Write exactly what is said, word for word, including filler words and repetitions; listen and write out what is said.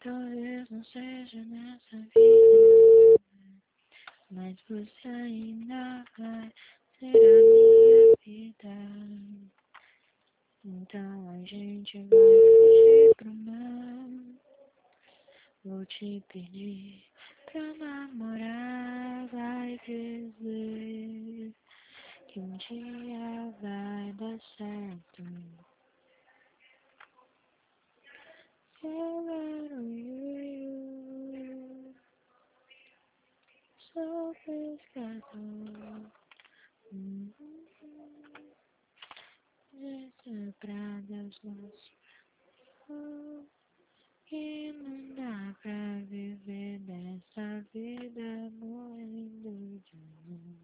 Talvez não seja nessa vida, mas você ainda vai ser a minha vida. Então a gente vai fugir pro mar. Vou te pedir pra namorar, vai dizer que um dia vai dar certo. Quero you, sou pescador. Hum, Disse pra Deus nosso que não dá pra viver dessa vida morrendo de amor.